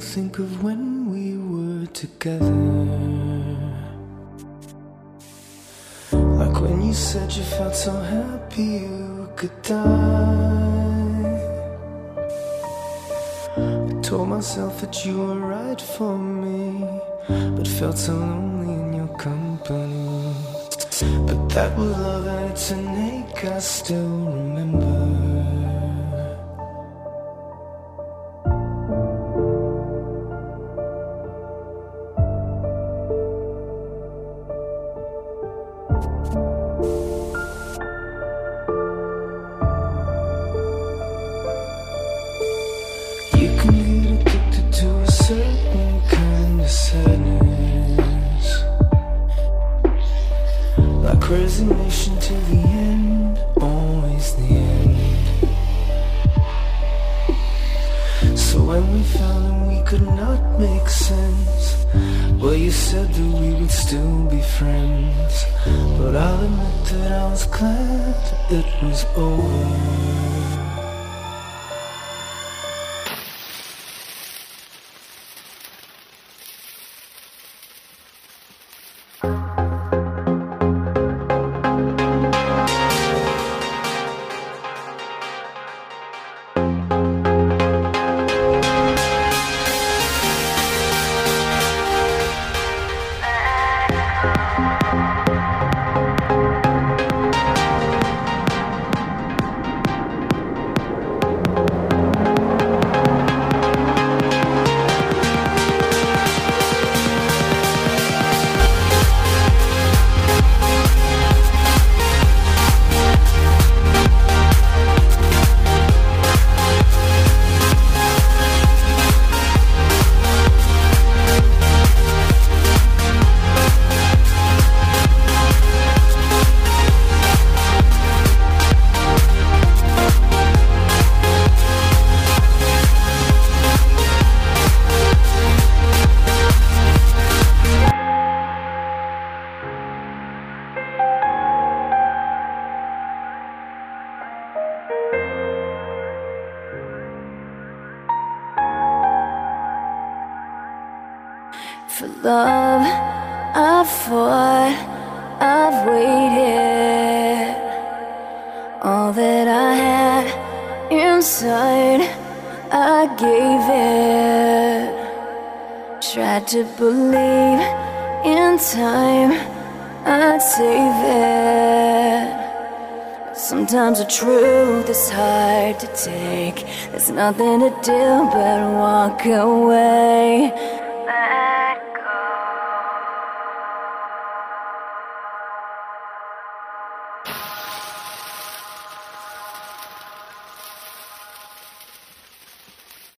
think of when we were together. Like when you said you felt so happy you could die. I told myself that you were right for me, but felt so lonely in your company. But that was love and it's an ache I still remember. You can get addicted to a certain kind of sadness, like resignation to the end, always the end. So when we found that we could not make sense, well, you said that we would still be friends. But I'll admit that I was glad it was over. For love, I fought, I've waited. All that I had inside, I gave it. Tried to believe in time, I'd save it. Sometimes the truth is hard to take. There's nothing to do but walk away.